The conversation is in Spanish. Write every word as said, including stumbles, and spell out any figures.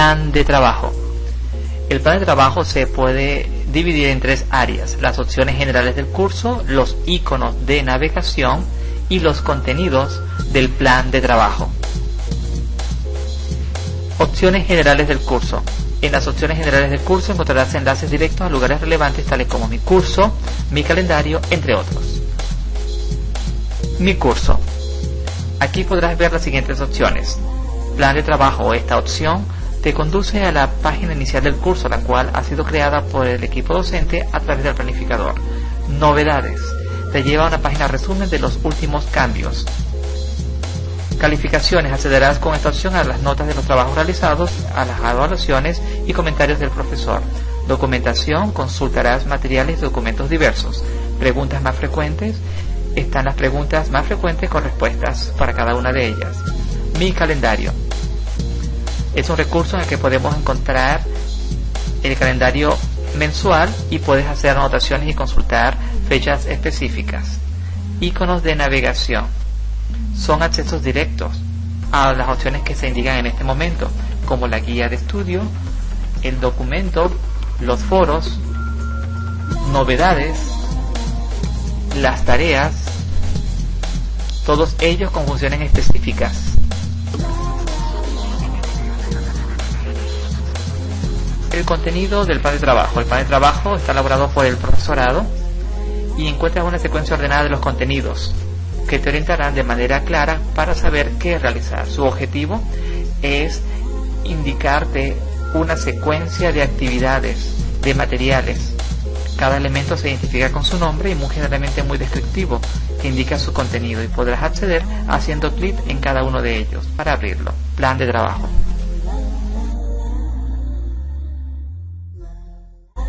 Plan de trabajo. El plan de trabajo se puede dividir en tres áreas: las opciones generales del curso, los iconos de navegación y los contenidos del plan de trabajo. Opciones generales del curso. En las opciones generales del curso encontrarás enlaces directos a lugares relevantes tales como mi curso, mi calendario, entre otros. Mi curso. Aquí podrás ver las siguientes opciones. Plan de trabajo. Esta opción te conduce a la página inicial del curso, la cual ha sido creada por el equipo docente a través del planificador. Novedades. Te lleva a una página resumen de los últimos cambios. Calificaciones. Accederás con esta opción a las notas de los trabajos realizados, a las evaluaciones y comentarios del profesor. Documentación. Consultarás materiales y documentos diversos. Preguntas más frecuentes. Están las preguntas más frecuentes con respuestas para cada una de ellas. Mi calendario. Es un recurso en el que podemos encontrar el calendario mensual y puedes hacer anotaciones y consultar fechas específicas. Iconos de navegación. Son accesos directos a las opciones que se indican en este momento, como la guía de estudio, el documento, los foros, novedades, las tareas, todos ellos con funciones específicas. El contenido del plan de trabajo. El plan de trabajo está elaborado por el profesorado y encuentras una secuencia ordenada de los contenidos que te orientarán de manera clara para saber qué realizar. Su objetivo es indicarte una secuencia de actividades, de materiales. Cada elemento se identifica con su nombre y muy generalmente muy descriptivo, que indica su contenido, y podrás acceder haciendo clic en cada uno de ellos para abrirlo. Plan de trabajo.